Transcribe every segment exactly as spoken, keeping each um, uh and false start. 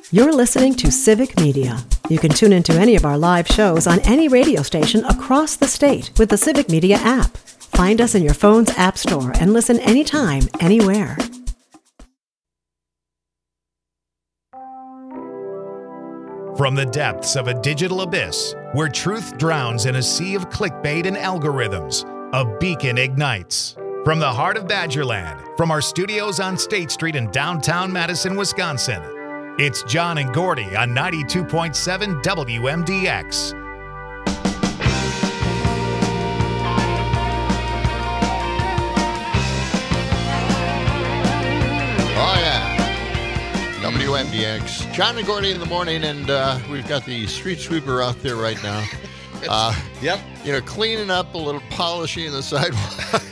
You're listening to Civic Media. You can tune into any of our live shows on any radio station across the state with the Civic Media app. Find us in your phone's app store and listen anytime, anywhere. From the depths of a digital abyss, where truth drowns in a sea of clickbait and algorithms, a beacon ignites. From the heart of Badgerland, from our studios on State Street in downtown Madison, Wisconsin, it's John and Gordy on ninety-two point seven W M D X. Oh, yeah. W M D X. John and Gordy in the morning, and uh, we've got the street sweeper out there right now. Uh, yep. You know, cleaning up, a little polishing the sidewalk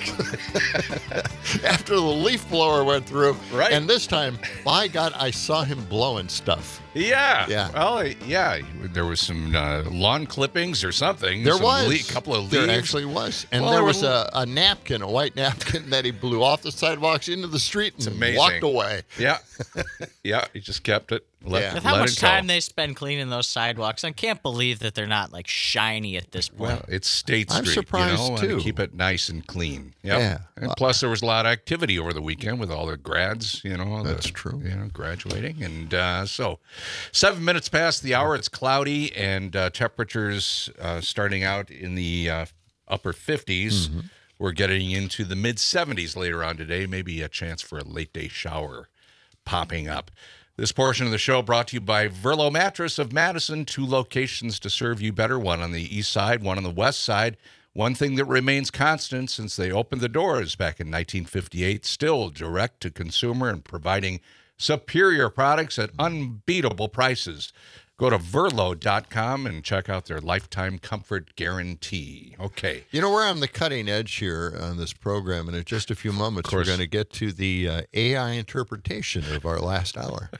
after the leaf blower went through. Right. And this time, by God, I saw him blowing stuff. Yeah. Yeah. Well, yeah. There was some uh, lawn clippings or something. There some was. A couple of leaves. There actually was. And well, there was a, a napkin, a white napkin that he blew off the sidewalks into the street and amazing. walked away. Yeah. Yeah. He just kept it. Let, Yeah. With how let much it go. time they spend cleaning those sidewalks, I can't believe that they're not like shiny at this point. Well, it's State I'm Street, surprised, you know, too. and keep it nice and clean. Yep. Yeah. And plus, there was a lot of activity over the weekend with all the grads, you know. That's the, true. You know, graduating. And uh, so, seven minutes past the hour, it's cloudy, and uh, temperatures uh, starting out in the uh, upper fifties. Mm-hmm. We're getting into the mid seventies later on today. Maybe a chance for a late day shower popping up. This portion of the show brought to you by Verlo Mattress of Madison. Two locations to serve you better, one on the east side, one on the west side. One thing that remains constant since they opened the doors back in nineteen fifty-eight, still direct to consumer and providing superior products at unbeatable prices. Go to verlo dot com and check out their lifetime comfort guarantee. Okay. You know, we're on the cutting edge here on this program, and in just a few moments, we're going to get to the uh, A I interpretation of our last hour.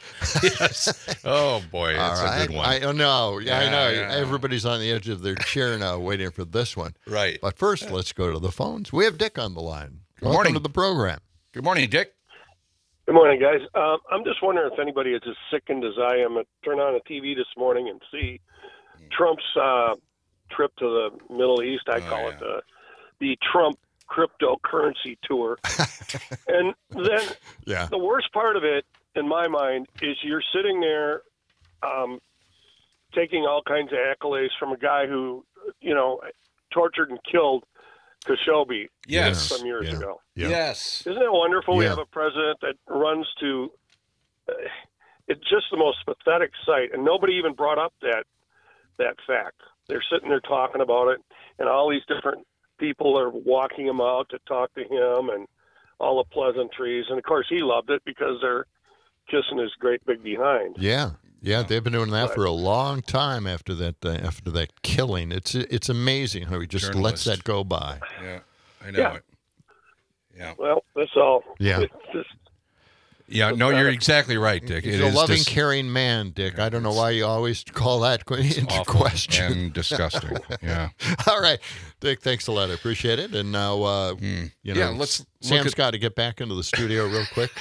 Yes. Oh, boy, that's All right. a good one. I oh, know. Yeah, Yeah, I know. yeah. Everybody's on the edge of their chair now waiting for this one. Right. But first, let's go to the phones. We have Dick on the line. Good Welcome morning. to the program. Good morning, Dick. Good morning, guys. Um, I'm just wondering if anybody is as sickened as I am. I turn on the T V this morning and see Trump's uh, trip to the Middle East. I Oh, call yeah. it the, the Trump cryptocurrency tour. And then Yeah. the worst part of it, in my mind, is you're sitting there um, taking all kinds of accolades from a guy who, you know, tortured and killed Khashoggi Yes. some years Yeah. ago. Yeah. Yes. Isn't it wonderful we Yeah. have a president that runs to uh, it's just the most pathetic sight, and nobody even brought up that that fact. They're sitting there talking about it, and all these different people are walking him out to talk to him and all the pleasantries, and of course he loved it because they're kissing his great big behind. Yeah. Yeah, they've been doing that But- for a long time after that uh, after that killing. It's it's amazing how he just lets Journalist. that go by. Yeah. I know Yeah. it. Yeah. Well, that's all. Yeah. It's just, Yeah, no, you're exactly right, Dick. He's It a is loving, dis- caring man, Dick. I don't know why you always call that into awful question. and disgusting. Yeah. All right, Dick, thanks a lot. I appreciate it. And now, uh, you know, Yeah, let's look Sam's at- got to get back into the studio real quick.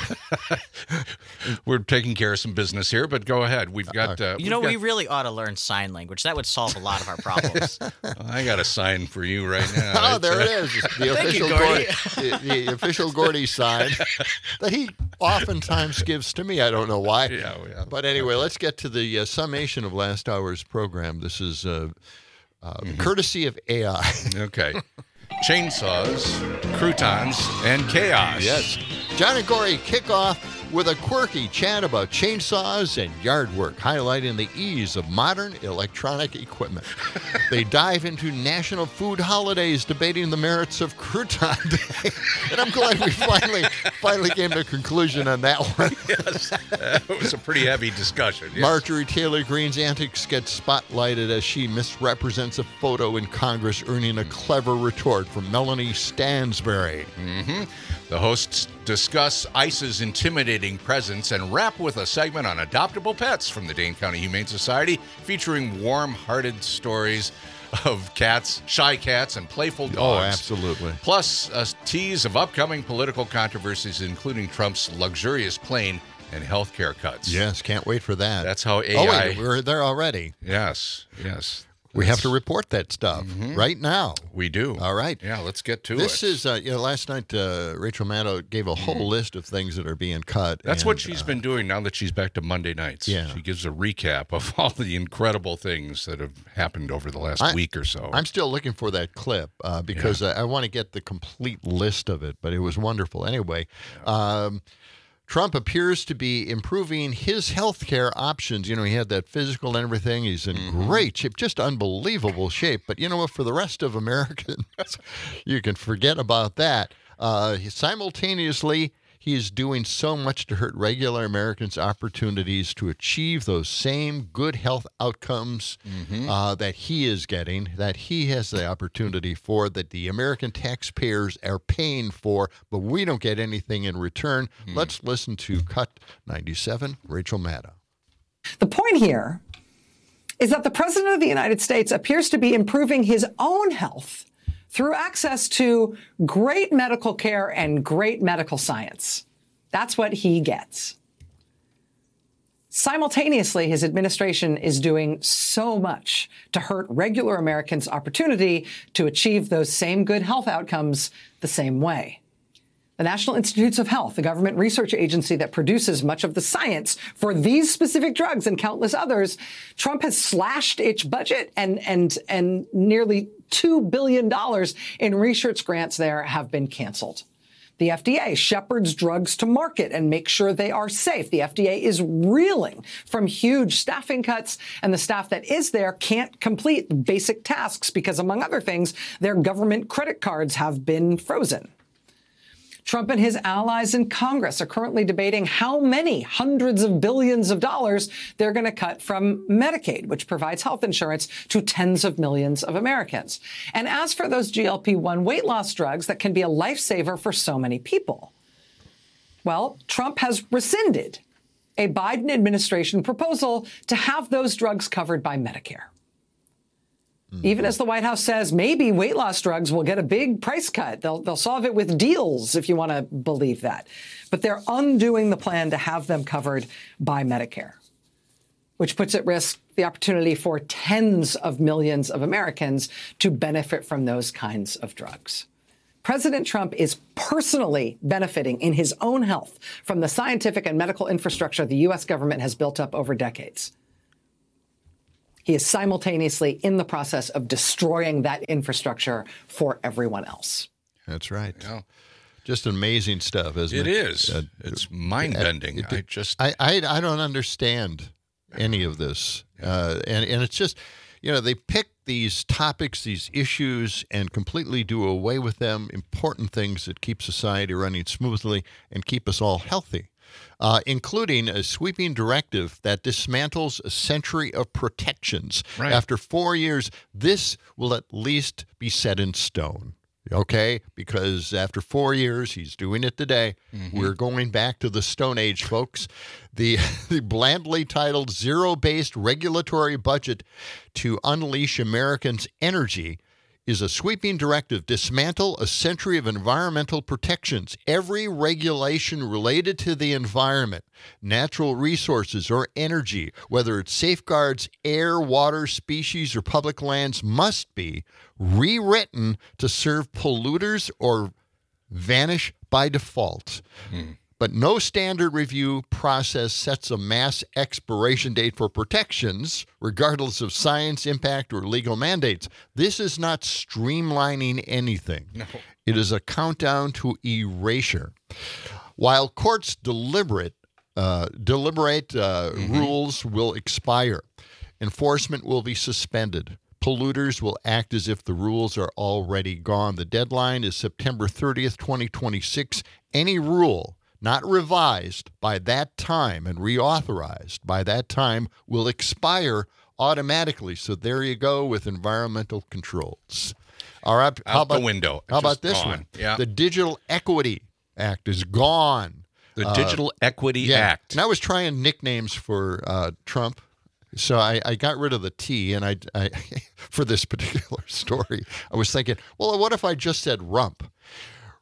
We're taking care of some business here, but go ahead. We've got. Uh, You know, we've we really ought to learn sign language. That would solve a lot of our problems. got- I got a sign for you right now. Oh, It's, there uh, it is. The official you, Gordy. Gordy, the, the official Gordy sign that he oftentimes gives to me. I don't know why. Yeah, yeah. But anyway, let's get to the uh, summation of last hour's program. This is uh, uh, courtesy of A I. Okay. Chainsaws, croutons, and chaos. Yes. John and Corey kick off with a quirky chat about chainsaws and yard work, highlighting the ease of modern electronic equipment. They dive into national food holidays, debating the merits of Crouton Day. And I'm glad we finally finally came to a conclusion on that one. Yes. Uh, it was a pretty heavy discussion. Yes. Marjorie Taylor Greene's antics get spotlighted as she misrepresents a photo in Congress, earning a clever retort from Melanie Stansbury. Mm-hmm. The hosts discuss ICE's intimidating presence and wrap with a segment on adoptable pets from the Dane County Humane Society, featuring warm-hearted stories of cats, shy cats, and playful dogs. Oh, absolutely. Plus, a tease of upcoming political controversies, including Trump's luxurious plane and healthcare cuts. Yes, can't wait for that. That's how A I. Oh, wait, we're there already. Yes, yes. We have to report that stuff mm-hmm. right now. We do. All right. Yeah, let's get to this it. This is, uh, you know, last night uh, Rachel Maddow gave a whole mm-hmm. list of things that are being cut. That's and, what she's uh, been doing now that she's back to Monday nights. Yeah. She gives a recap of all the incredible things that have happened over the last I, week or so. I'm still looking for that clip uh, because yeah. I, I want to get the complete list of it, but it was wonderful. Anyway, yeah. um, Trump appears to be improving his health care options. You know, he had that physical and everything. He's in mm-hmm. great shape, just unbelievable shape. But you know what? For the rest of Americans, you can forget about that. Uh, simultaneously, he is doing so much to hurt regular Americans' opportunities to achieve those same good health outcomes mm-hmm. uh, that he is getting, that he has the opportunity for, that the American taxpayers are paying for, but we don't get anything in return. Mm. Let's listen to Cut ninety-seven, Rachel Maddow. The point here is that the President of the United States appears to be improving his own health through access to great medical care and great medical science. That's what he gets. Simultaneously, his administration is doing so much to hurt regular Americans' opportunity to achieve those same good health outcomes the same way. The National Institutes of Health, the government research agency that produces much of the science for these specific drugs and countless others, Trump has slashed its budget, and and and nearly two billion dollars in research grants there have been canceled. The F D A shepherds drugs to market and makes sure they are safe. The F D A is reeling from huge staffing cuts, and the staff that is there can't complete basic tasks because, among other things, their government credit cards have been frozen. Trump and his allies in Congress are currently debating how many hundreds of billions of dollars they're going to cut from Medicaid, which provides health insurance to tens of millions of Americans. And as for those G L P one weight loss drugs that can be a lifesaver for so many people, well, Trump has rescinded a Biden administration proposal to have those drugs covered by Medicare. Even as the White House says maybe weight loss drugs will get a big price cut. They'll, they'll solve it with deals, if you want to believe that. But they're undoing the plan to have them covered by Medicare, which puts at risk the opportunity for tens of millions of Americans to benefit from those kinds of drugs. President Trump is personally benefiting in his own health from the scientific and medical infrastructure the U S government has built up over decades. He is simultaneously in the process of destroying that infrastructure for everyone else. That's right. Yeah. Just amazing stuff, isn't it? It is. Uh, it's mind-bending. It, it, I just... I, I, I don't understand any of this. Uh, and, and it's just, you know, they pick these topics, these issues, and completely do away with them, important things that keep society running smoothly and keep us all healthy. Uh, including a sweeping directive that dismantles a century of protections. Right. After four years, this will at least be set in stone, okay? Because after four years, he's doing it today, mm-hmm. we're going back to the Stone Age, folks. The, the blandly titled Zero-Based Regulatory Budget to Unleash Americans' Energy is a sweeping directive, dismantle a century of environmental protections. Every regulation related to the environment, natural resources, or energy, whether it safeguards air, water, species, or public lands, must be rewritten to serve polluters or vanish by default. Hmm. But no standard review process sets a mass expiration date for protections, regardless of science, impact, or legal mandates. This is not streamlining anything. No. It is a countdown to erasure. While courts deliberate, uh, deliberate uh, mm-hmm. rules will expire, enforcement will be suspended. Polluters will act as if the rules are already gone. The deadline is September thirtieth, twenty twenty-six. Any rule not revised by that time and reauthorized by that time will expire automatically. So there you go with environmental controls. All right. Out how about, the window. How about this gone. one? Yeah. The Digital Equity Act is gone. The uh, Digital Equity yeah. Act. And I was trying nicknames for uh, Trump. So I, I got rid of the T, and I, I for this particular story, I was thinking, well, what if I just said rump?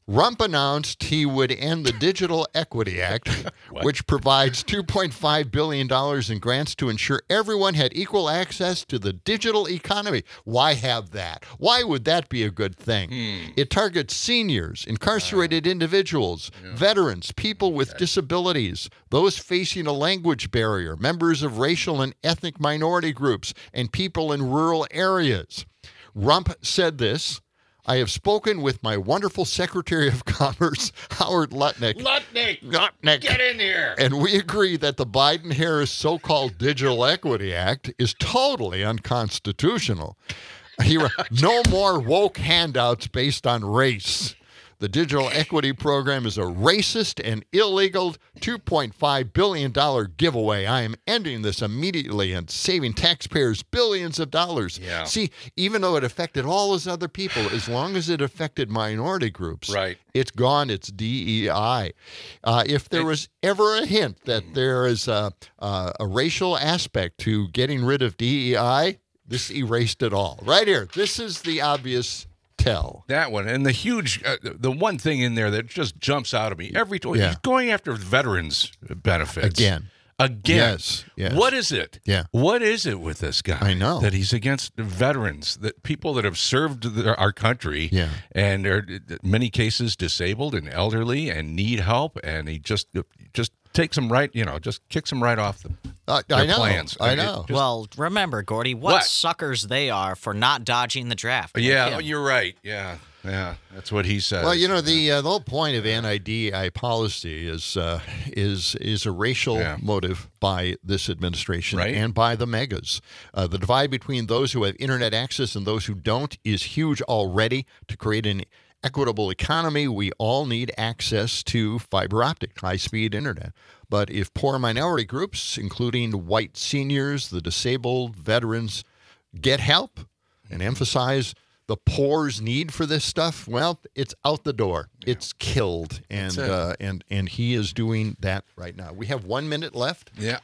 Rump announced he would end the Digital Equity Act, which provides two point five billion dollars in grants to ensure everyone had equal access to the digital economy. Why have that? Why would that be a good thing? Hmm. It targets seniors, incarcerated uh, individuals, yeah. veterans, people with okay. disabilities, those facing a language barrier, members of racial and ethnic minority groups, and people in rural areas. Rump said this: I have spoken with my wonderful Secretary of Commerce, Howard Lutnick. Lutnick! Lutnick! Get in here! And we agree that the Biden-Harris so-called Digital Equity Act is totally unconstitutional. He re- no more woke handouts based on race. The Digital Equity Program is a racist and illegal two point five billion dollars giveaway. I am ending this immediately and saving taxpayers billions of dollars. Yeah. See, even though it affected all those other people, as long as it affected minority groups, right. it's gone. It's D E I. Uh, if there was ever a hint that there is a, a, a racial aspect to getting rid of D E I, this erased it all. Right here. This is the obvious tell. That one. And the huge, uh, the one thing in there that just jumps out at me every time, Yeah. he's going after veterans benefits. Again. Again. Yes, yes. What is it? Yeah. What is it with this guy? I know. That he's against veterans, that people that have served the, our country Yeah. and are in many cases disabled and elderly and need help, and he just just takes them right, you know, just kicks them right off the Uh, their I know. plans. I It- know. just- Well, remember, Gordy, what, What? suckers they are for not dodging the draft. like yeah, him. you're right. Yeah, yeah, that's what he says. Well, you know, the uh, the whole point of anti-D E I policy is uh, is is a racial Yeah. motive by this administration Right. and by the megas. Uh, the divide between those who have internet access and those who don't is huge already. To create an equitable economy, we all need access to fiber optic, high-speed internet. But if poor minority groups, including white seniors, the disabled, veterans, get help and emphasize the poor's need for this stuff, well, it's out the door. Yeah. It's killed. And, That's it. uh, and, and he is doing that right now. We have one minute left. yeah.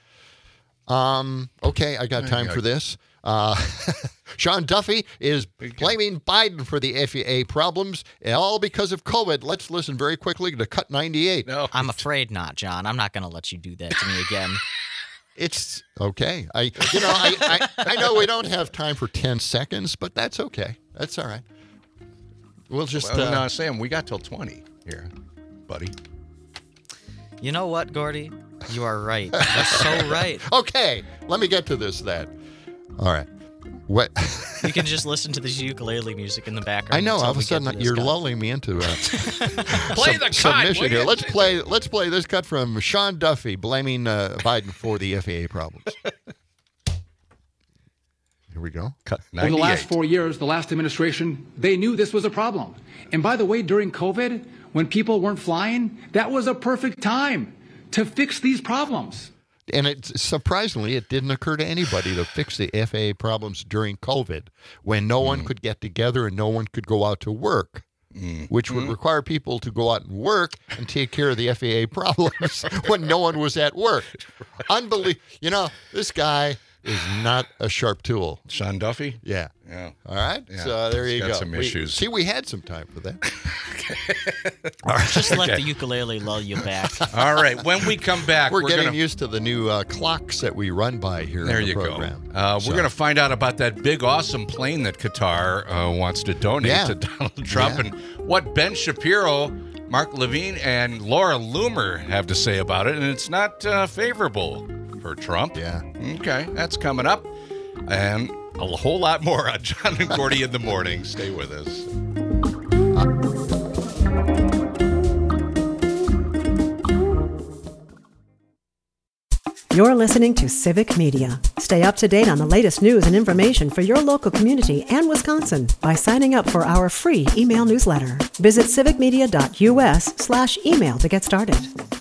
Um, okay, I got time Yeah. for this. Uh, Sean Duffy is blaming Biden for the F A A problems, all because of COVID. Let's listen very quickly to Cut ninety-eight. No, I'm afraid not, John. I'm not going to let you do that to me again. It's okay. I, you know, I, I, I know we don't have time for ten seconds, but that's okay. That's all right. We'll just. Well, uh, no, Sam, we got till twenty here, buddy. You know what, Gordy? You are right. You're so right. Okay, let me get to this then. All right. What? You can just listen to this ukulele music in the background. I know. until All of a we get sudden, to this you're guy. lulling me into uh, Play the cut, submission will here. you? Let's play. Let's play this cut from Sean Duffy blaming uh, Biden for the F A A problems. Here we go. Cut Over the last ninety-eight. four years, the last administration, they knew this was a problem. And by the way, during COVID, when people weren't flying, that was a perfect time to fix these problems. And it's surprisingly, it didn't occur to anybody to fix the F A A problems during COVID, when no one could get together and no one could go out to work, which would require people to go out and work and take care of the F A A problems when no one was at work. Unbelievable. You know, this guy is not a sharp tool. Sean Duffy? Yeah. Yeah. All right. Yeah. So there He's you got go. some We- issues. see, we had some time for that. Just let the ukulele lull you back. All right. When we come back, We're, we're, getting gonna, used to the new uh, clocks that we run by here There on the you program. go. Uh, So- We're going to find out about that big, awesome plane that Qatar uh, wants to donate Yeah. to Donald Trump, Yeah. and what Ben Shapiro, Mark Levine, and Laura Loomer have to say about it. And it's not uh, favorable for Trump. Yeah. Okay, that's coming up, and a whole lot more on John and Gordy in the morning. Stay with us. You're listening to Civic Media. Stay up to date on the latest news and information for your local community and Wisconsin by signing up for our free email newsletter. Visit civicmedia.us slash email to get started.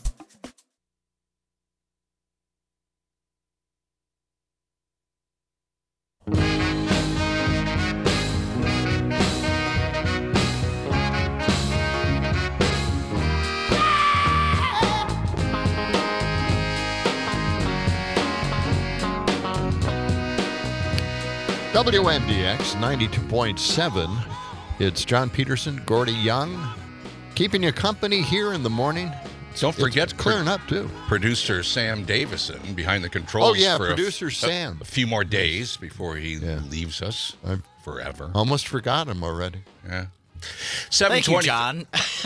W M D X ninety-two point seven. It's John Peterson, Gordy Young, keeping you company here in the morning. Don't forget, it's clearing up too. Producer Sam Davison behind the controls. Oh yeah, for producer a, Sam. A, a few more days before he yeah. leaves us I've forever. Almost forgot him already. Yeah. Thank you, John.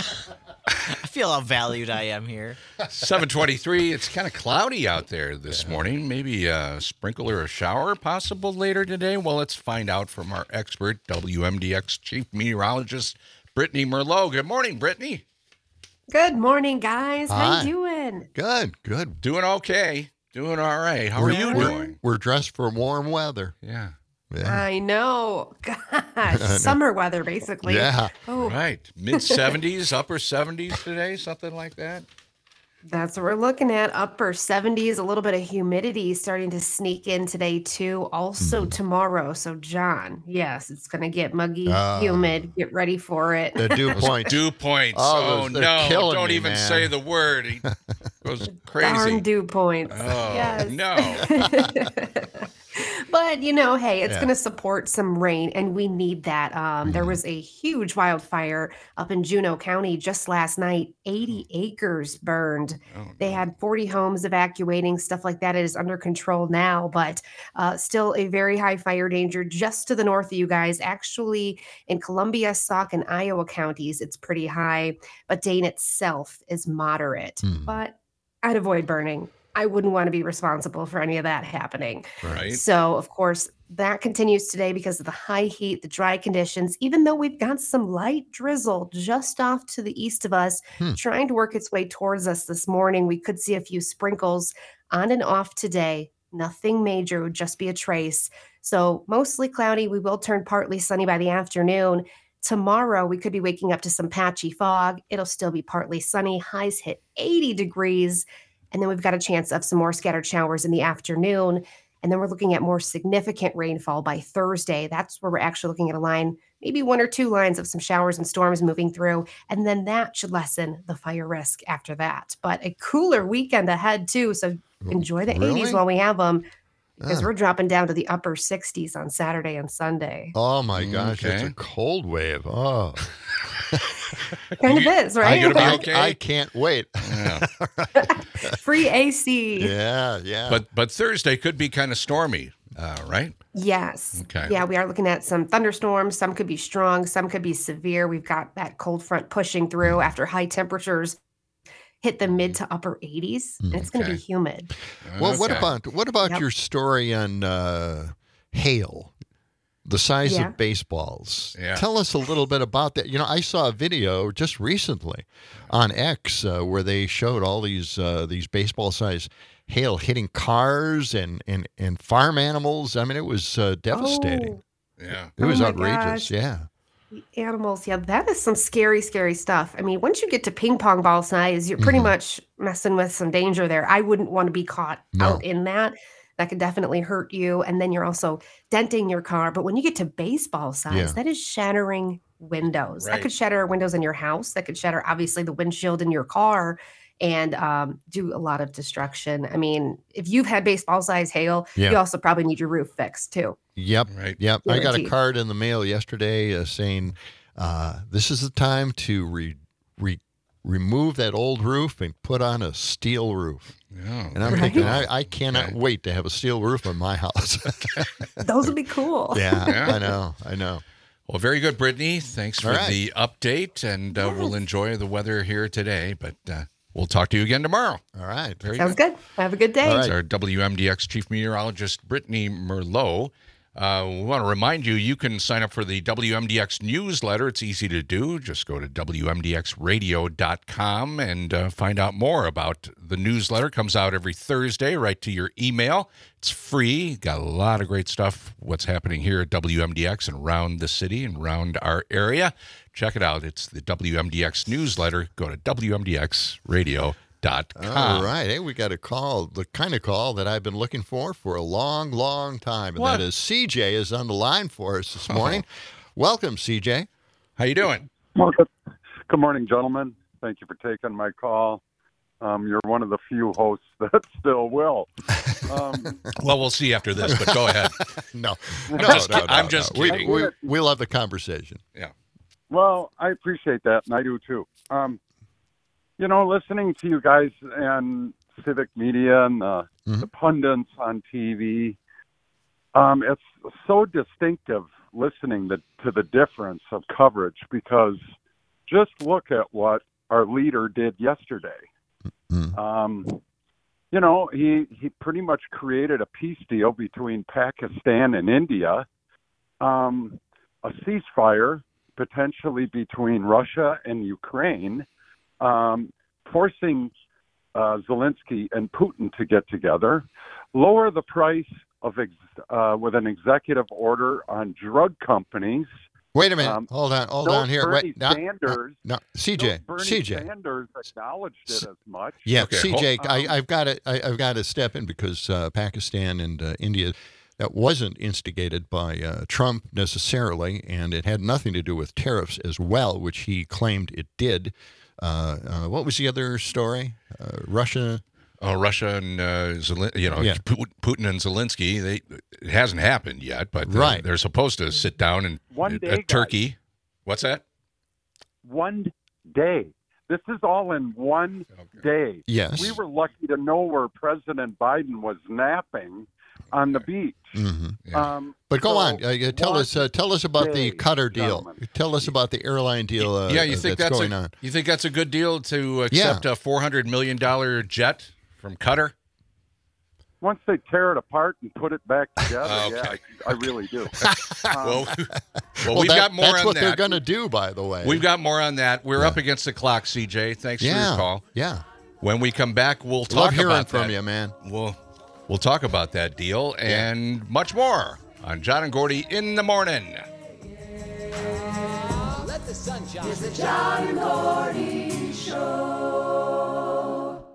I feel how valued I am here. seven twenty-three. It's kind of cloudy out there this yeah. morning. Maybe a sprinkle or a shower possible later today. Well, let's find out from our expert, W M D X Chief Meteorologist, Brittany Merlot. Good morning, Brittany. Good morning, guys. Hi. How you doing? Good, good. Doing okay. Doing all right. How we're, are you we're, doing? We're dressed for warm weather. Yeah. Yeah. I know. Gosh, summer weather, basically. Yeah. Oh. Right. Mid seventies, upper seventies today, something like that. That's what we're looking at. Upper seventies, a little bit of humidity starting to sneak in today, too. Also mm. tomorrow. So, John, yes, it's going to get muggy, uh, humid. Get ready for it. The dew points. Dew points. Oh, oh no. Don't me, even man. say the word. He goes crazy. Darn dew points. Oh, yes. no. But, you know, hey, it's Yeah. going to support some rain, and we need that. Um, There was a huge wildfire up in Juneau County just last night. eighty acres burned. Oh, They had forty homes evacuating, stuff like that. It is under control now, but uh, still a very high fire danger just to the north of you guys. Actually, in Columbia, Sauk, and Iowa counties, it's pretty high, but Dane itself is moderate. Mm. But I'd avoid burning. I wouldn't want to be responsible for any of that happening. Right. So, of course, that continues today because of the high heat, the dry conditions, even though we've got some light drizzle just off to the east of us, Hmm. trying to work its way towards us this morning. We could see a few sprinkles on and off today. Nothing major, would just be a trace. So mostly cloudy. We will turn partly sunny by the afternoon. Tomorrow, we could be waking up to some patchy fog. It'll still be partly sunny. Highs hit eighty degrees. And then we've got a chance of some more scattered showers in the afternoon. And then we're looking at more significant rainfall by Thursday. That's where we're actually looking at a line, maybe one or two lines of some showers and storms moving through. And then that should lessen the fire risk after that. But a cooler weekend ahead, too. So enjoy the Really? eighties while we have them, because Ah. we're dropping down to the upper sixties on Saturday and Sunday. Oh, my gosh. It's Okay. a cold wave. Oh. Kind of is, right? gonna be I, okay? I can't wait. Yeah. Free A C. Yeah, yeah. But but Thursday could be kind of stormy, uh, right? Yes. Okay. Yeah, we are looking at some thunderstorms. Some could be strong, some could be severe. We've got that cold front pushing through after high temperatures hit the mid to upper eighties. And it's going to Okay. be humid. well, what Okay. about what about Yep. your story on uh, hail? The size Yeah. of baseballs. Yeah. Tell us a little bit about that. You know, I saw a video just recently on X uh, where they showed all these uh, these baseball-sized hail hitting cars and, and, and farm animals. I mean, it was uh, devastating. Oh, Yeah. It was Oh my outrageous. gosh. Yeah. the animals. Yeah, that is some scary, scary stuff. I mean, once you get to ping pong ball size, you're pretty Mhm. much messing with some danger there. I wouldn't want to be caught No. out in that. That could definitely hurt you. And then you're also denting your car. But when you get to baseball size, Yeah. that is shattering windows. Right. That could shatter windows in your house. That could shatter, obviously, the windshield in your car and um, do a lot of destruction. I mean, if you've had baseball size hail, Yeah. you also probably need your roof fixed too. Yep. Right. Yep. I got a Guaranteed. card in the mail yesterday uh, saying uh, this is the time to re, re, remove that old roof and put on a steel roof. Yeah. And I'm Right. thinking, I, I cannot Okay. wait to have a steel roof on my house. Those would be cool. yeah, Yeah. I know. I know. Well, very good, Brittany. Thanks for All right. the update, and uh, we'll enjoy the weather here today. But uh, we'll talk to you again tomorrow. All right. Very Sounds good. good. Have a good day. All That's right. our W M D X Chief Meteorologist, Brittany Merlot. Uh, we want to remind you, you can sign up for the W M D X newsletter. It's easy to do. Just go to W M D X radio dot com and uh, find out more about the newsletter. It comes out every Thursday right to your email. It's free. Got a lot of great stuff, what's happening here at W M D X and around the city and around our area. Check it out. It's the W M D X newsletter. Go to W M D X radio dot com. All right. Hey, we got a call, the kind of call that I've been looking for for a long, long time. And What? that is C J is on the line for us this morning. Welcome, C J. How you doing? Well, good, good morning, gentlemen. Thank you for taking my call. Um, you're one of the few hosts that still will. Um, Well, we'll see after this, but go ahead. No, I'm no, just no, kid- no, I'm no. just We, kidding. we, we love the conversation. Yeah. Well, I appreciate that, and I do too. Um, you know, listening to you guys and civic media and the, mm-hmm. the pundits on T V, um, it's so distinctive listening to, to the difference of coverage, because just look at what our leader did yesterday. Mm-hmm. Um, you know, he, he pretty much created a peace deal between Pakistan and India, um, a ceasefire potentially between Russia and Ukraine, um, forcing uh, Zelensky and Putin to get together, lower the price of ex- uh, with an executive order on drug companies. Wait a minute. Um, hold on. Hold no on here. Bernie Wait. No, Sanders. No, no. C J. No Bernie C J. Sanders acknowledged it as much. Yeah, okay, C J. hold, I, um, I've got to. I, I've got to step in because uh, Pakistan and uh, India. That wasn't instigated by uh, Trump necessarily, and it had nothing to do with tariffs as well, which he claimed it did. Uh, uh, what was the other story? Uh, Russia. Oh, Russia and uh, Zelen- you know, Yeah. Putin and Zelensky. They it hasn't happened yet, but they're, Right. they're supposed to sit down and One at, day, at Turkey. guys. What's that? One day. This is all in one Okay. day. Yes. We were lucky to know where President Biden was napping on the beach. Mm-hmm. Yeah. Um, But go so on. Uh, tell one us. Uh, tell us about the day, Qatar deal. gentlemen. Tell us about the airline deal. Uh, yeah, you think that's, that's, going a, on? You think that's a good deal to accept Yeah. a four hundred million dollar jet from Qatar? Once they tear it apart and put it back together, Okay. yeah, I, I really do. Um, Well, well, Well, we've that- got more that's on what that. they're going to do, by the way. We've got more on that. We're Yeah. up against the clock, C J. Thanks for yeah, your call. yeah. When we come back, we'll talk Love hearing about from that. you, man. We'll we'll talk about that deal and much more on John and Gordy in the morning. Let the sun shine. It's the John and Gordy Show.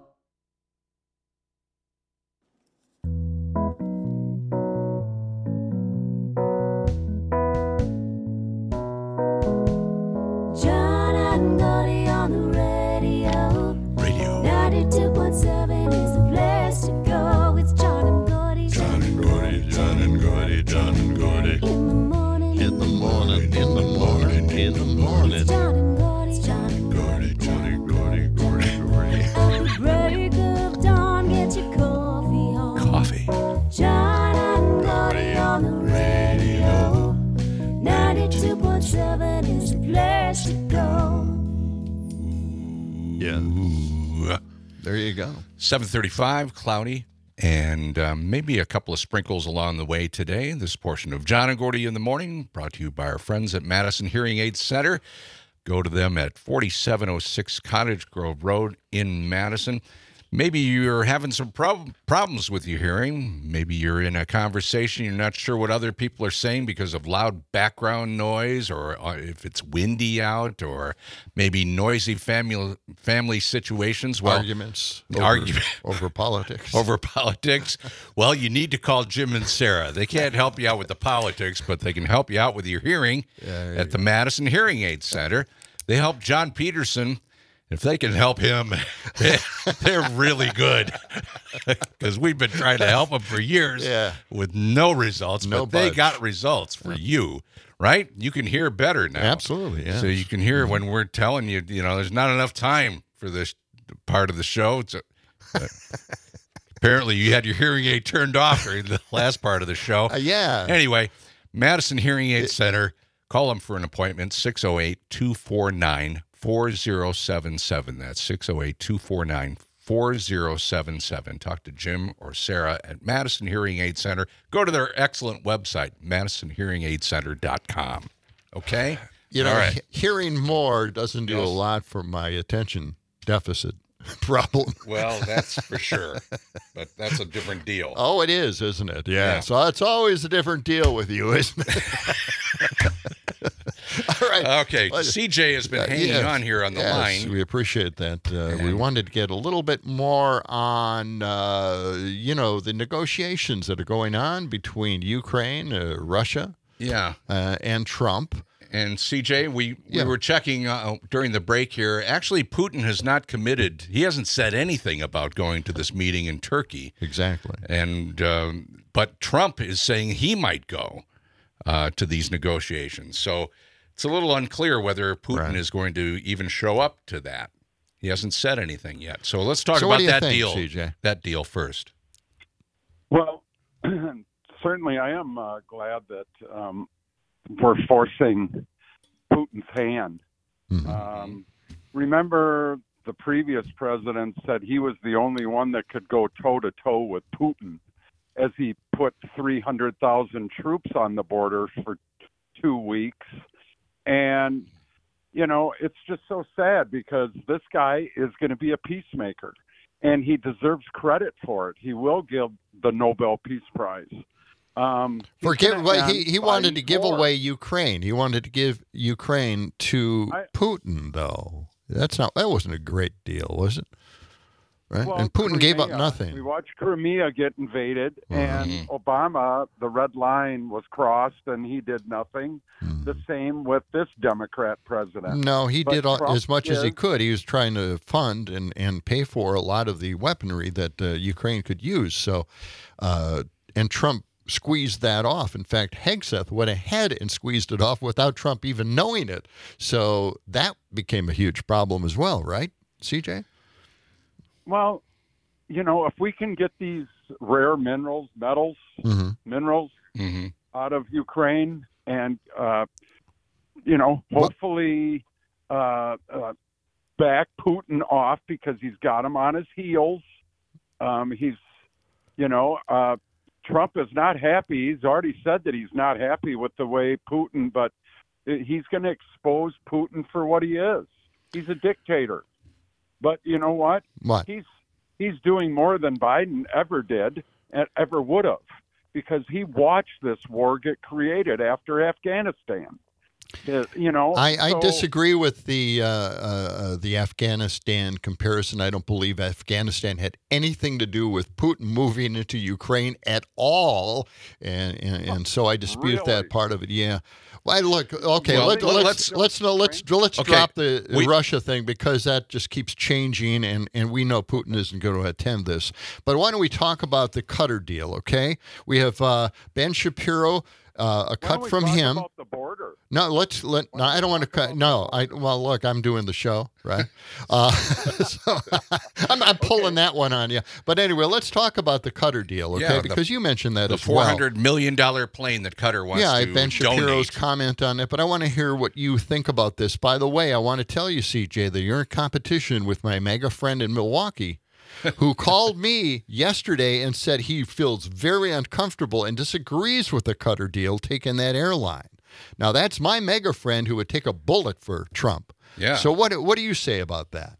John and Gordy on the radio. Radio. ninety-two point seven is the place to go. It's John and Gordy. John and Gordy, John and Gordy, John and Gordy. In the morning. In the morning, in the morning, in the morning. It's John and Gordy. It's John and Gordy, Johnny, Gordy, Gordy, Gordy. At the break of dawn, get your coffee on. Coffee. John and Gordy on the radio. ninety-two point seven is the place to go. Yeah. Ooh. There you go. seven thirty-five, cloudy, and um, maybe a couple of sprinkles along the way today. This portion of John and Gordy in the Morning brought to you by our friends at Madison Hearing Aid Center. Go to them at forty-seven oh six Cottage Grove Road in Madison. Maybe you're having some prob- problems with your hearing. Maybe you're in a conversation, you're not sure what other people are saying because of loud background noise, or uh, if it's windy out, or maybe noisy family family situations. Well, Arguments. Over, Argument. over politics. over politics. Well, you need to call Jim and Sarah. They can't help you out with the politics, but they can help you out with your hearing Yeah, at the Madison Hearing Aid Center. They help John Peterson. If they can help him, they're really good, because we've been trying to help him for years Yeah. with no results, No but they budge. got results for you, right? You can hear better now. Absolutely, yeah. So you can hear when we're telling you, you know, there's not enough time for this part of the show. It's a, uh, apparently you had your hearing aid turned off during the last part of the show. Uh, yeah. Anyway, Madison Hearing Aid Center, call them for an appointment, six oh eight, two four nine, four oh seven seven. That's six oh eight, two four nine, four oh seven seven. Talk to Jim or Sarah at Madison Hearing Aid Center. Go to their excellent website, madison hearing aid center dot com. Okay? You know, All right. he- hearing more doesn't do Yes. a lot for my attention deficit problem. Well, that's for sure. But that's a different deal. Oh, it is, isn't it? Yeah. Yeah. So it's always a different deal with you, isn't it? All right. Okay. Well, C J has been uh, hanging yes, on here on the yes, line. We appreciate that. Uh, we And- wanted to get a little bit more on, uh, you know, the negotiations that are going on between Ukraine, uh, Russia, Yeah. uh, and Trump. And C J, we, Yeah. we were checking uh, during the break here. Actually, Putin has not committed. He hasn't said anything about going to this meeting in Turkey. Exactly. And um, but Trump is saying he might go uh, to these negotiations. So It's a little unclear whether Putin Right. is going to even show up to that. He hasn't said anything yet. So let's talk So what about do you that think, deal. C J? That deal first. Well, certainly I am uh, glad that um, we're forcing Putin's hand. Mm-hmm. Um, remember, the previous president said he was the only one that could go toe-to-toe with Putin as he put three hundred thousand troops on the border for two weeks. And, you know, it's just so sad because this guy is going to be a peacemaker, and he deserves credit for it. He will give the Nobel Peace Prize. Um, For he's give, gonna well, he, end he wanted to fighting give war. away Ukraine. He wanted to give Ukraine to I- Putin, though. That's not. That wasn't a great deal, was it? Right. Well, and Putin gave up Crimea. nothing. We watched Crimea get invaded, and Mhm. Obama, the red line was crossed, and he did nothing. The same with this Democrat president. No, he But did all, Trump as much as he is- could. He was trying to fund and, and pay for a lot of the weaponry that uh, Ukraine could use. So, uh, and Trump squeezed that off. In fact, Hegseth went ahead and squeezed it off without Trump even knowing it. So that became a huge problem as well, right, C J? Well, you know, if we can get these rare minerals, metals, Mhm. minerals Mm-hmm. out of Ukraine, and uh, you know, hopefully uh, uh, back Putin off because he's got him on his heels. Um, he's, you know, uh, Trump is not happy. He's already said that he's not happy with the way Putin, but he's going to expose Putin for what he is. He's a dictator. But you know what? What? He's he's doing more than Biden ever did and ever would have, because he watched this war get created after Afghanistan. Uh, You know, I, I so- disagree with the uh, uh, the Afghanistan comparison. I don't believe Afghanistan had anything to do with Putin moving into Ukraine at all, and and, and so I dispute that part of it. Yeah. Well, I look, okay, Well, let, let- let's let's- let's no, let's let's Okay, drop the we- Russia thing, because that just keeps changing, and and we know Putin isn't going to attend this. But why don't we talk about the Qatar deal? Okay, we have uh, Ben Shapiro. Uh, a Why don't cut we from talk him. about the border? No, let's let. No, I don't want to cut. No, I. Well, look, I'm doing the show, right? Uh, so I'm, I'm pulling that one on you. But anyway, let's talk about the Qatar deal, okay? Yeah, the- because you mentioned that The as well. four hundred million dollars plane that Qatar wants Yeah, to Ben Shapiro's donate. comment on it, but I want to hear what you think about this. By the way, I want to tell you, C J, that you're in competition with my mega friend in Milwaukee, who called me yesterday and said he feels very uncomfortable and disagrees with the Qatar deal taking that airline. Now, that's my mega friend who would take a bullet for Trump. Yeah. So what what do you say about that?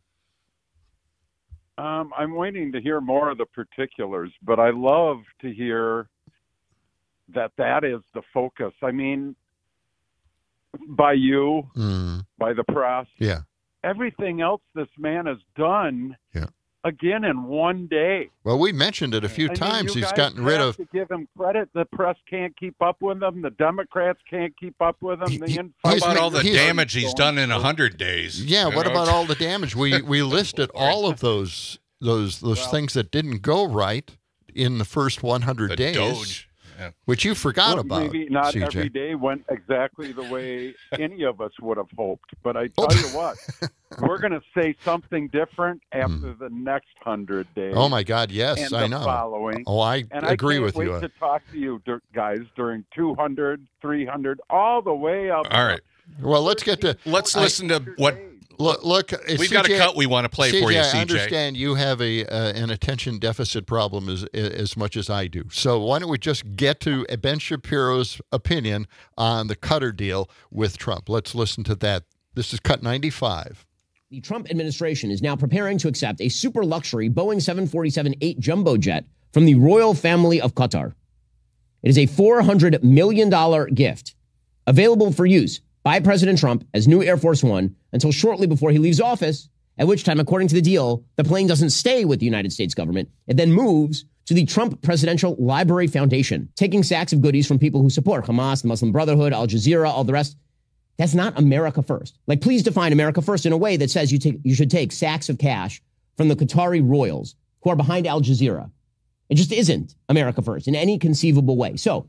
Um, I'm waiting to hear more of the particulars, but I love to hear that that is the focus. I mean, by you, Mm, by the press, yeah. everything else this man has done, Yeah. again in one day. Well, we mentioned it a few I mean, times. you He's guys gotten rid have of. to give him credit. The press can't keep up with him. The Democrats can't keep up with him. The He- infighting- How he's about ma- all the he's- damage he's done in a hundred days? Yeah, You what know? about all the damage? We we listed all of those those those Well- things that didn't go right in the first one hundred the days, Doge? Yeah. which you forgot Well, about. maybe not C J. every day went exactly the way any of us would have hoped. But I tell Oh. you what, we're going to say something different after the next hundred days. Oh my God, yes, and I the know. Following. Oh, I And agree I can't with wait you. to talk to you dur- guys during two hundred, three hundred, all the way up. All right. Well, let's get to Let's I- listen to what look. Look, uh, we've got a C J cut we want to play C J, for you, I C J. understand you have a uh, an attention deficit problem as as much as I do. So why don't we just get to Ben Shapiro's opinion on the Qatar deal with Trump? Let's listen to that. This is cut ninety-five. The Trump administration is now preparing to accept a super luxury Boeing seven forty-seven eight jumbo jet from the royal family of Qatar. It is a four hundred million dollars gift available for use by President Trump as new Air Force One until shortly before he leaves office, at which time, according to the deal, the plane doesn't stay with the United States government. It then moves to the Trump Presidential Library Foundation, taking sacks of goodies from people who support Hamas, the Muslim Brotherhood, Al Jazeera, all the rest. That's not America first. Like, please define America first in a way that says you take you should take sacks of cash from the Qatari royals who are behind Al Jazeera. It just isn't America first in any conceivable way. So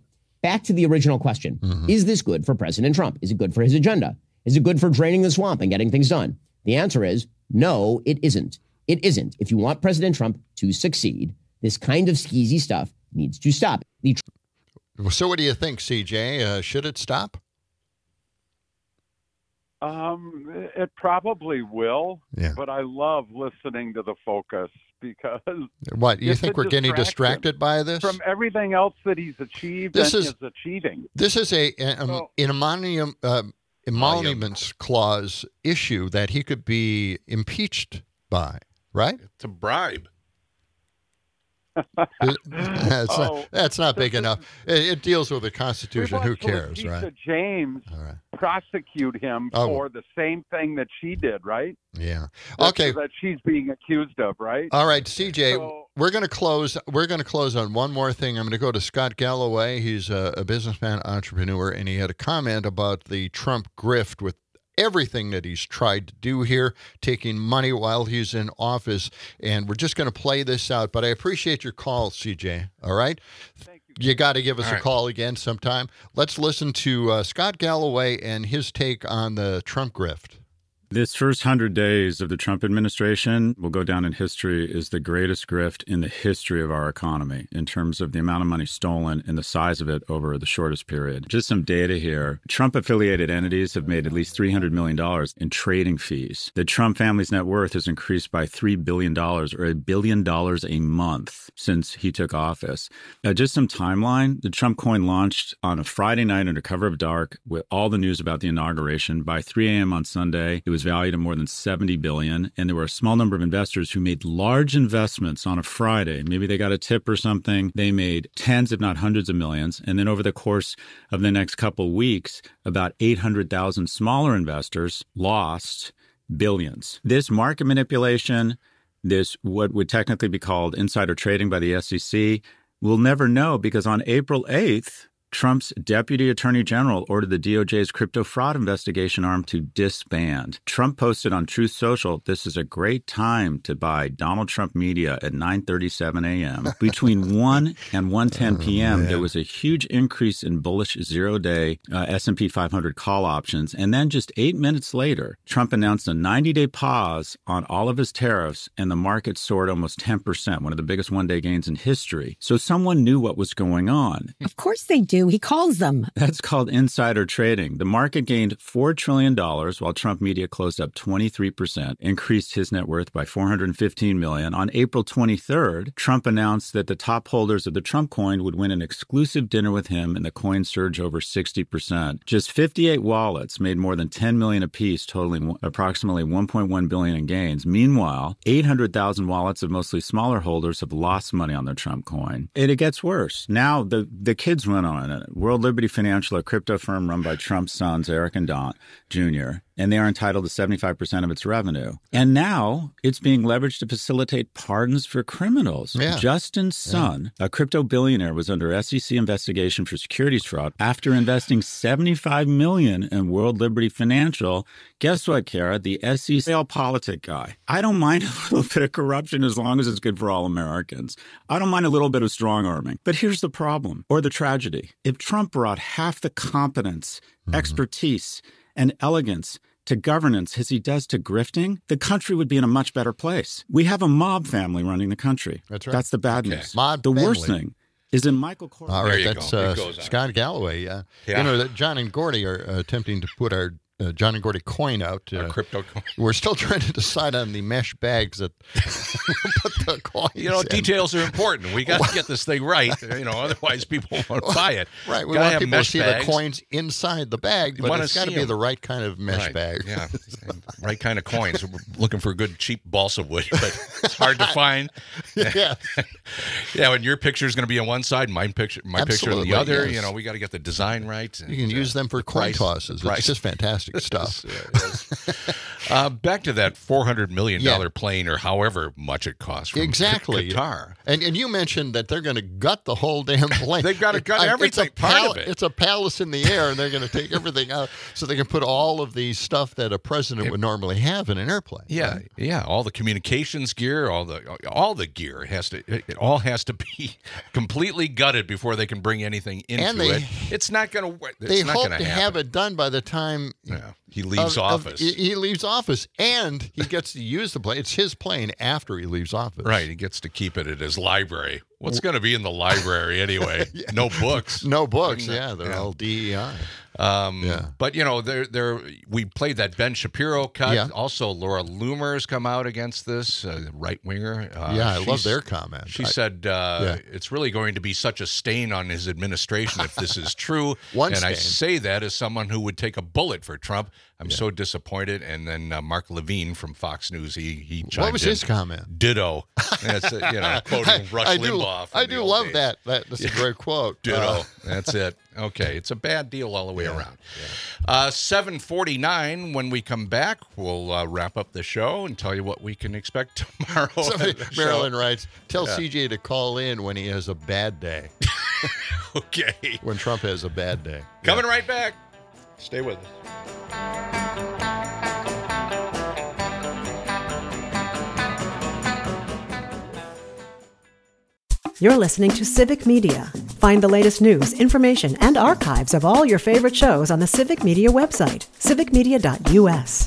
back to the original question. Mm-hmm. Is this good for President Trump? Is it good for his agenda? Is it good for draining the swamp and getting things done? The answer is no, it isn't. It isn't. If you want President Trump to succeed, this kind of skeezy stuff needs to stop. The tr- So what do you think, C J? Uh, should it stop? Um, it probably will, Yeah. but I love listening to the focus because What, you it's think a we're getting distraction distracted by this? from everything else that he's achieved This and is- is achieving. This is a an, So- an emolument, uh, emoluments clause issue that he could be impeached by, right? To bribe. that's, Oh, not, that's not big enough. It, it deals with the We Constitution. Who watched cares, Letitia right? James All right. prosecute him Oh. for the same thing that she did, right? Yeah. That- Okay. That she's being accused of, right? All right, C J, So- we're going to close. We're going to close on one more thing. I'm going to go to Scott Galloway. He's a, a businessman, entrepreneur, and he had a comment about the Trump grift with everything that he's tried to do here, taking money while he's in office. And we're just going to play this out. But I appreciate your call, C J. All right? Thank you. You got to give us All a right. call again sometime. Let's listen to uh, Scott Galloway and his take on the Trump grift. This first hundred days of the Trump administration will go down in history as the greatest grift in the history of our economy in terms of the amount of money stolen and the size of it over the shortest period. Just some data here. Trump-affiliated entities have made at least three hundred million dollars in trading fees. The Trump family's net worth has increased by three billion dollars or a billion dollars a month since he took office. Uh, just some timeline. The Trump coin launched on a Friday night under cover of dark with all the news about the inauguration. By three a.m. on Sunday, it was valued at more than seventy billion dollars, and there were a small number of investors who made large investments on a Friday. Maybe they got a tip or something. They made tens, if not hundreds of millions. And then over the course of the next couple weeks, about eight hundred thousand smaller investors lost billions. This market manipulation, this what would technically be called insider trading by the S E C, we'll never know because on April eighth, Trump's deputy attorney general ordered the D O J's crypto fraud investigation arm to disband. Trump posted on Truth Social, "This is a great time to buy Donald Trump Media at nine thirty-seven a.m." Between one and one ten p.m., oh, there was a huge increase in bullish zero-day uh, S and P five hundred call options. And then just eight minutes later, Trump announced a ninety-day pause on all of his tariffs, and the market soared almost ten percent, one of the biggest one-day gains in history. So someone knew what was going on. Of course they do. He calls them. That's called insider trading. The market gained four trillion dollars while Trump Media closed up twenty-three percent, increased his net worth by four hundred fifteen million dollars. On April twenty-third, Trump announced that the top holders of the Trump coin would win an exclusive dinner with him, and the coin surged over sixty percent. Just fifty-eight wallets made more than ten million dollars apiece, totaling approximately one point one billion dollars in gains. Meanwhile, eight hundred thousand wallets of mostly smaller holders have lost money on their Trump coin. And it gets worse. Now the, the kids went on it. World Liberty Financial, a crypto firm run by Trump's sons, Eric and Don Junior, and they are entitled to seventy-five percent of its revenue. And now it's being leveraged to facilitate pardons for criminals. Yeah. Justin's son, yeah. a crypto billionaire, was under S E C investigation for securities fraud after investing seventy-five million dollars in World Liberty Financial. Guess what, Kara? The S E C politic guy. I don't mind a little bit of corruption as long as it's good for all Americans. I don't mind a little bit of strong arming. But here's the problem, or the tragedy. If Trump brought half the competence, mm-hmm. expertise, and elegance to governance as he does to grifting, the country would be in a much better place. We have a mob family running the country. That's right. That's the bad Okay. news. Mob the family. worst thing is in Michael Corbin. All right, you that's go. uh, It goes on. Scott Galloway. Uh, Yeah. You know, that John and Gordy are uh, attempting to put our uh, John and Gordy coin out. Our Uh, crypto coin. we're still trying to decide on the mesh bags that put the coins You know, in. details are important. We got to get this thing right. You know, otherwise people won't buy it. Right, we Gotta want have people to mesh see bags. the coins inside the bag, You but wanna it's got to see be 'em. the right kind of mesh Right, bag. Yeah, right kind of coins. We're looking for good cheap balsa wood, but it's hard to find. Yeah. Yeah, when your picture is going to be on one side, my picture, my picture on Absolutely, the other. yes. You know, we got to get the design right. You can and, use uh, them for the coin price- tosses. the It's price. just fantastic. fantastic stuff. uh, back to that four hundred million dollars yeah. plane, or however much it costs from exactly. Qatar. And and you mentioned that they're going to gut the whole damn plane. They've got to gut everything, it's a part pal- of it. It's a palace in the air, and they're going to take everything out so they can put all of the stuff that a president would normally have in an airplane. Yeah, right? yeah. All the communications gear, all the all the gear has to. It all has to be completely gutted before they can bring anything into and they, it. It's not going to. They not hope gonna to happen. have it done by the time yeah, he leaves of, office. Of, he leaves office, and he gets to use the plane. It's his plane after he leaves office. Right. He gets to keep it at his library. What's going to be in the library anyway? yeah. No books. No books. Yeah, they're yeah. all D E I. Um, yeah. But, you know, there, there. we played that Ben Shapiro cut. Yeah. Also, Laura Loomer's come out against this, uh, right-winger. Uh, yeah, I love their comment. She I, said uh, yeah. it's really going to be such a stain on his administration if this is true. One and stain. I say that as someone who would take a bullet for Trump. I'm yeah. so disappointed. And then uh, Mark Levine from Fox News, he, he chimed What was in. his comment? Ditto. That's, uh, you know, quoting Rush I do, Limbaugh. I do love days. that. that. That's a great quote. Ditto. Uh, That's it. Okay. It's a bad deal all the way yeah, around. Yeah. Uh, seven forty-nine, when we come back, we'll uh, wrap up the show and tell you what we can expect tomorrow. Somebody, Marilyn show. writes, tell yeah. C J to call in when he has a bad day. Okay. When Trump has a bad day. Coming yeah. right back. Stay with us. You're listening to Civic Media. Find the latest news, information, and archives of all your favorite shows on the Civic Media website, civic media dot u s.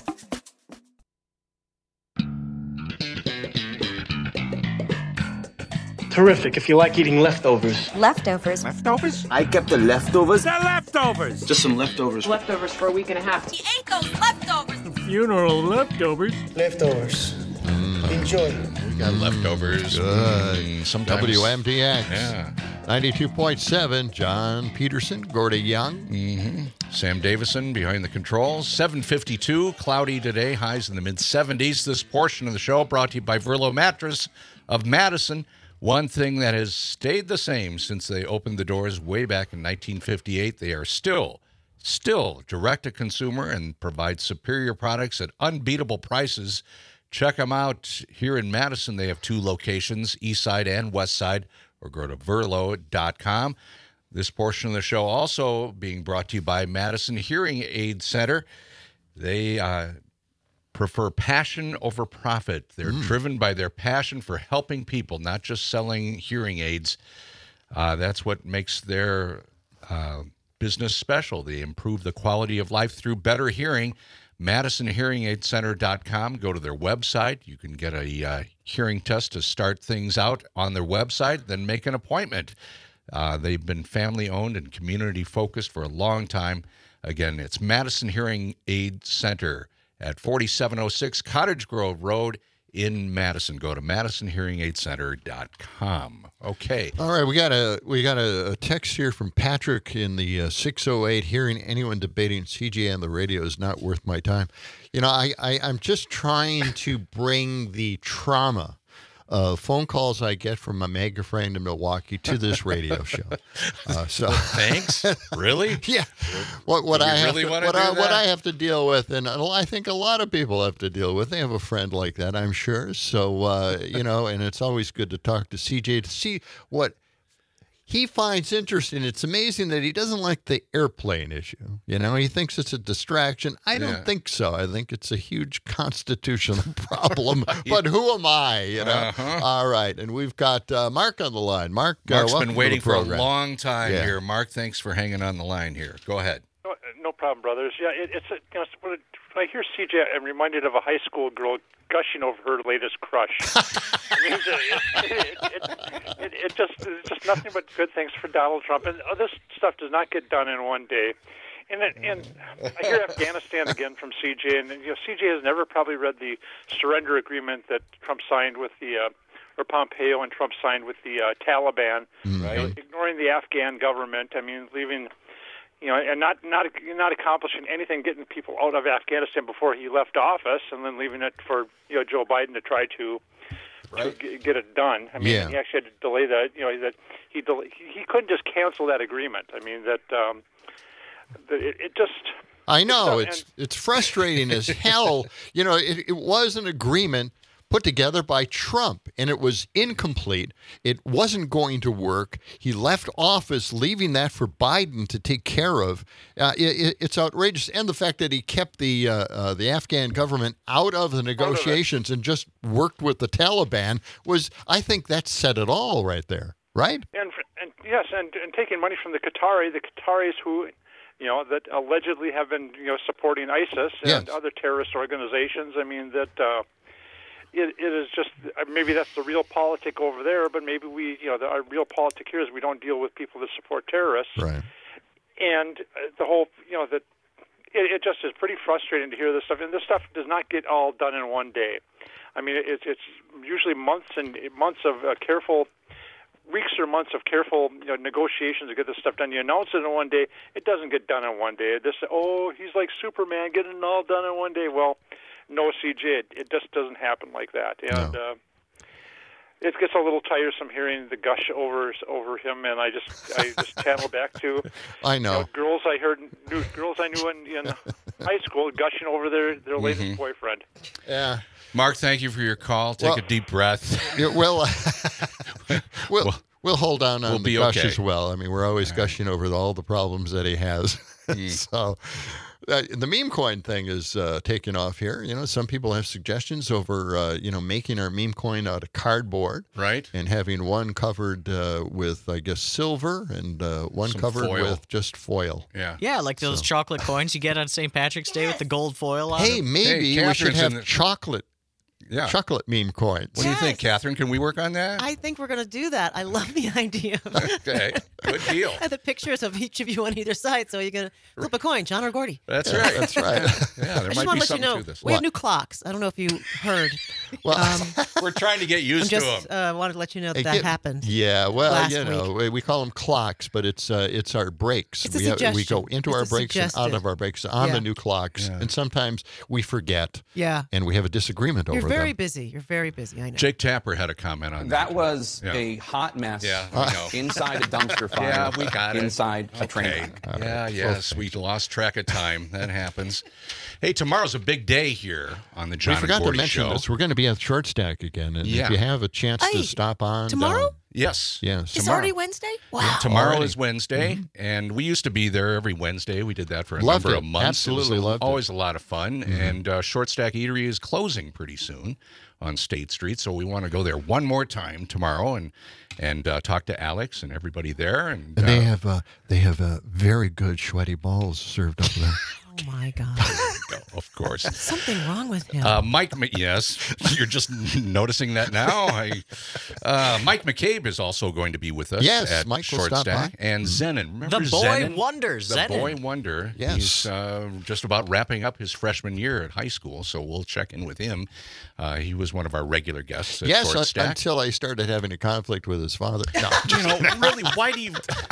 Terrific if you like eating leftovers. Leftovers? Leftovers? I kept the leftovers. The leftovers! Just some leftovers. Leftovers for a week and a half. He ate those leftovers! The funeral leftovers. Leftovers. Mm. Enjoy. We got leftovers. Good. Mm, sometimes. W M D X. Yeah. ninety-two point seven, John Peterson, Gordy Young. Mm-hmm. Sam Davison behind the controls. seven fifty-two, cloudy today, highs in the mid-seventies. This portion of the show brought to you by Verlo Mattress of Madison. One thing that has stayed the same since they opened the doors way back in nineteen fifty-eight, they are still, still direct-to-consumer and provide superior products at unbeatable prices. Check them out here in Madison. They have two locations, east side and west side, or go to verlo dot com. This portion of the show also being brought to you by Madison Hearing Aid Center. They uh, prefer passion over profit. They're mm. driven by their passion for helping people, not just selling hearing aids. Uh, that's what makes their uh, business special. They improve the quality of life through better hearing. madison hearing aid center dot com. Go to their website. You can get a uh, hearing test to start things out on their website, then make an appointment. Uh, they've been family-owned and community-focused for a long time. Again, it's Madison Hearing Aid Center at forty-seven oh six Cottage Grove Road in Madison. Go to madison hearing aid center dot com. Okay. All right, we got a we got a, a text here from Patrick in the uh, six oh eight. Hearing anyone debating C J on the radio is not worth my time. You know, I, I I'm just trying to bring the trauma Uh, phone calls I get from my mega friend in Milwaukee to this radio show. Uh, so thanks. Really? Yeah. What what Do you I have really to, wanna what do I, what that? I have to deal with, and I think a lot of people have to deal with. They have a friend like that, I'm sure. So uh, you know, and it's always good to talk to C J to see what he finds interesting. It's amazing that he doesn't like the airplane issue. You know, he thinks it's a distraction. I don't Yeah. think so. I think it's a huge constitutional problem. But who am I? You know. Uh-huh. All right, and we've got uh, Mark on the line. Mark, uh, Mark's welcome been to waiting the for a program. long time Yeah. here. Mark, thanks for hanging on the line here. Go ahead. No, no problem, brothers. Yeah, it, it's a, you know, when, it, when I hear C J, I'm reminded of a high school girl gushing over her latest crush. I mean, it, it, it, it, it just it's just nothing but good things for Donald Trump, and oh, this stuff does not get done in one day. And it, and I hear Afghanistan again from C J, and you know, C J has never probably read the surrender agreement that Trump signed with the. Uh, or Pompeo and Trump signed with the uh, Taliban, Right. you know, ignoring the Afghan government. I mean, leaving, you know, and not not not accomplishing anything, getting people out of Afghanistan before he left office, and then leaving it for you know Joe Biden to try to, Right. to g- get it done. I mean, Yeah. he actually had to delay that. You know, that he del- he he couldn't just cancel that agreement. I mean, that um, that it, it just. I know. It's it's frustrating as hell. You know, it, it was an agreement put together by Trump, and it was incomplete. It wasn't going to work. He left office, leaving that for Biden to take care of. Uh, it, it's outrageous. And the fact that he kept the uh, uh, the Afghan government out of the negotiations and just worked with the Taliban was, I think that said it all right there, right? And, and yes, and, and taking money from the Qatari, the Qataris who, you know, that allegedly have been, you know, supporting ISIS and Yes. other terrorist organizations. I mean, that uh, it, it is just, maybe that's the real politic over there, but maybe we, you know, the, our real politic here is we don't deal with people that support terrorists. Right. And uh, the whole, you know, that it, it just is pretty frustrating to hear this stuff. And this stuff does not get all done in one day. I mean, it's it's usually months and months of uh, careful, weeks or months of careful, you know, negotiations to get this stuff done. You announce it in one day, it doesn't get done in one day. This, oh, he's like Superman, getting it all done in one day. Well, no, C J, it, it just doesn't happen like that. And No. uh, it gets a little tiresome hearing the gush over over him, and I just I just channel back to I know. you know, girls I heard knew, girls I knew in, in high school gushing over their their latest Mhm. boyfriend. Yeah. Mark, thank you for your call. Take Well- a deep breath. Yeah, well, uh, we'll, we'll hold on on we'll the be gush okay. as well. I mean, we're always gushing over all the problems that he has. so uh, the meme coin thing is uh, taking off here. You know, some people have suggestions over, uh, you know, making our meme coin out of cardboard. Right. And having one covered uh, with, I guess, silver and uh, one Some covered foil. with just foil. Yeah. Yeah, like those chocolate coins you get on Saint Patrick's Day with the gold foil on Hey, them. maybe Hey, we should Catherine's have in the- chocolate, Yeah. chocolate meme coins. What do you think, Catherine? Can we work on that? I think we're going to do that. I love the idea. Okay. Good deal. And the pictures of each of you on either side, so you can flip a coin, John or Gordy. That's Yeah, right. that's right. Yeah, there I just might want be to let you something know to this. we have new clocks. I don't know if you heard. Well, um, We're trying to get I'm used to just them. uh, wanted to let you know that Hey, that get- happened. Yeah, well, last you know, we- we call them clocks, but it's uh, it's our brakes. It's a we, have- we go suggestion. into It's our a brakes and out suggested. of our brakes on Yeah. the new clocks, Yeah. and sometimes we forget. Yeah. And we have a disagreement You're over very them. busy. You're very busy. I know. Jake Tapper had a comment on that. That was Yeah. a hot mess Yeah, I know. inside a dumpster fire. Yeah, we got it. Inside a train Okay. wreck. Yeah, yes, we lost track of time. That happens. Hey, tomorrow's a big day here on the John we forgot and to Gordy mention Show. this. We're going to be at Short Stack again, and Yeah. if you have a chance Hey, to stop on tomorrow? down- Yes. yes, It's already Wednesday? Wow. Tomorrow Already. is Wednesday, and we used to be there every Wednesday. We did that for a Loved number it. of months. Absolutely it was loved it. always a lot of fun. And uh, Short Stack Eatery is closing pretty soon on State Street, so we want to go there one more time tomorrow and and uh, talk to Alex and everybody there. And, And they uh, have uh, they have uh, very good sweaty balls served up there. Oh, my God. of course. Something wrong with him. Uh, Mike, M- yes, you're just noticing that now. I, uh, Mike McCabe is also going to be with us. Yes, at Mike will Short stop Stack. by. And Zenon, remember The boy Zenon? wonder, The Zenon. boy wonder. Yes. He's uh, just about wrapping up his freshman year at high school, so we'll check in with him. Uh, he was one of our regular guests at yes, Short un- Stack. until I started having a conflict with his father. No, you know, really, why do you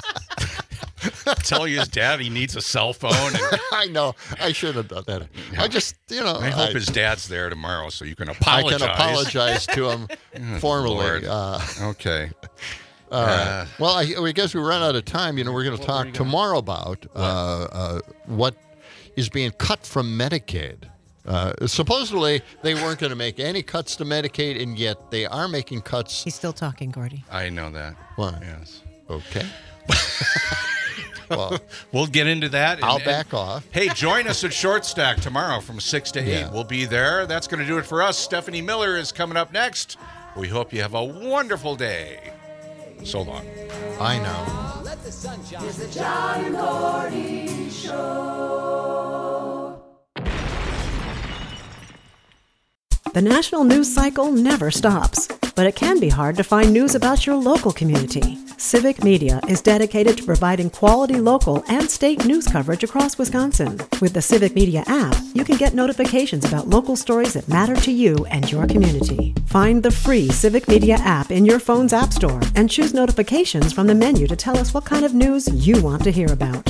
tell his dad he needs a cell phone? And I know. I should have done that. I just, you know. I hope I- his dad's there tomorrow so you can I apologize. can apologize to him Good formally. Lord. Uh, Okay. all right. Uh, Well, I, I guess we run out of time. You know, we're going to talk tomorrow about uh, uh, what is being cut from Medicaid. Uh, supposedly, they weren't going to make any cuts to Medicaid, and yet they are making cuts. He's still talking, Gordy. I know that. Why? Yes. Okay. Well, We'll get into that. and- I'll and- back off. Hey, join us at Short Stack tomorrow from six to eight. Yeah. We'll be there. That's going to do it for us. Stephanie Miller is coming up next. We hope you have a wonderful day. So long. I know. It's the John Gordy Show. The national news cycle never stops, but it can be hard to find news about your local community. Civic Media is dedicated to providing quality local and state news coverage across Wisconsin. With the Civic Media app, you can get notifications about local stories that matter to you and your community. Find the free Civic Media app in your phone's app store and choose notifications from the menu to tell us what kind of news you want to hear about.